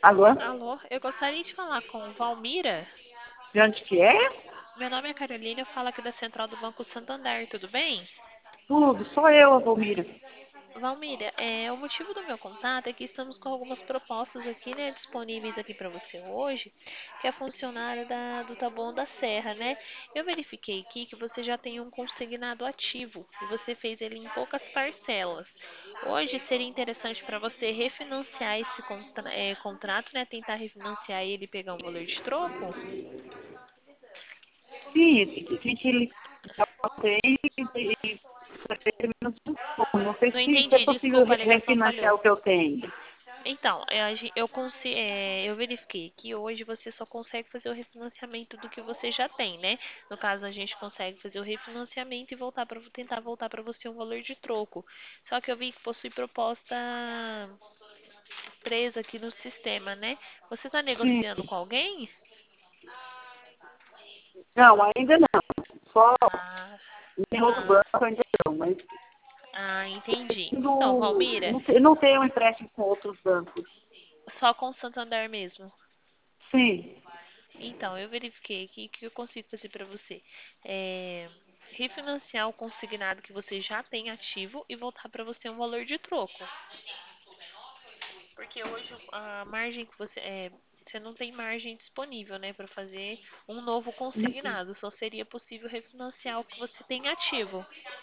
Alô? Alô, eu gostaria de falar com Valmira. De onde que é? Meu nome é Carolina, eu falo aqui da Central do Banco Santander, tudo bem? Tudo, sou eu, Valmira. Valmira, o motivo do meu contato é que estamos com algumas propostas aqui, né, disponíveis aqui para você hoje, que é funcionário do Taboão da Serra, né? Eu verifiquei aqui que você já tem um consignado ativo e você fez ele em poucas parcelas. Hoje seria interessante para você refinanciar esse contrato, né, tentar refinanciar ele e pegar um valor de troco? Sim, tem que ligar para e fazer menos um pouco. Não sei Não se é entendi, possível desculpa, a ligação refinanciar falhou. o que eu tenho. Então, eu verifiquei que hoje você só consegue fazer o refinanciamento do que você já tem, né? No caso, a gente consegue fazer o refinanciamento e tentar voltar para você um valor de troco. Só que eu vi que possui proposta presa aqui no sistema, né? Você está Sim. negociando com alguém? Não, ainda não. Só Ah, em outro ah, banco ainda não, mas entendi. Então, não, Valmira, não tenho empréstimo com outros bancos. só com o Santander mesmo. Sim. Então, eu verifiquei aqui que eu consigo fazer para você é, refinanciar o consignado que você já tem ativo e voltar para você um valor de troco. Porque hoje a margem que você não tem margem disponível, né, para fazer um novo consignado. Só seria possível refinanciar o que você tem ativo.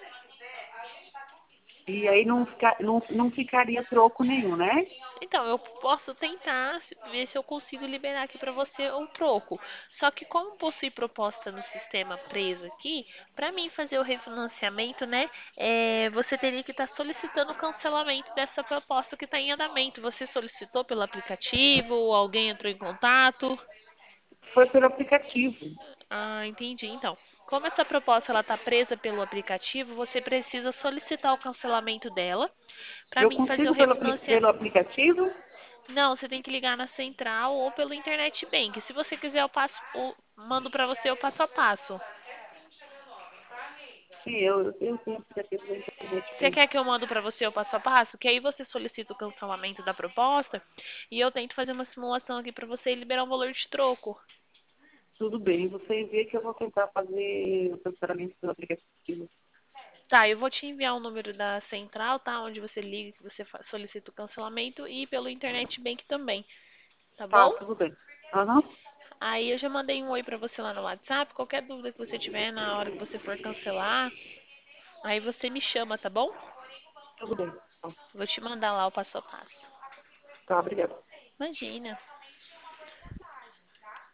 E aí não ficaria troco nenhum, né? Então, eu posso tentar ver se eu consigo liberar aqui para você o troco. Só que como possui proposta no sistema presa aqui, para mim fazer o refinanciamento, né, você teria que estar solicitando o cancelamento dessa proposta que está em andamento. Você solicitou pelo aplicativo ou alguém entrou em contato? Foi pelo aplicativo. Ah, entendi. Então, como essa proposta ela está presa pelo aplicativo, você precisa solicitar o cancelamento dela para Eu mim fazer o consigo refinanciamento. pelo aplicativo? Não, você tem que ligar na central ou pelo internet bank. Se você quiser, mando para você o passo a passo. Sim, eu tenho aplicativo da internet Você bem. quer que eu mando para você o passo a passo? Que aí você solicita o cancelamento da proposta e eu tento fazer uma simulação aqui para você e liberar um valor de troco. Tudo bem, você envia que eu vou tentar fazer o cancelamento pelo aplicativo. Tá, eu vou te enviar o número da central, tá? Onde você liga, que você solicita o cancelamento e pelo internet bank também, tá Tá, bom? tudo bem. Aham, Aí eu já mandei um oi para você lá no WhatsApp. Qualquer dúvida que você tiver na hora que você for cancelar, aí você me chama, tá bom? tudo bem. Vou te mandar lá o passo a passo. Tá, obrigada. Imagina.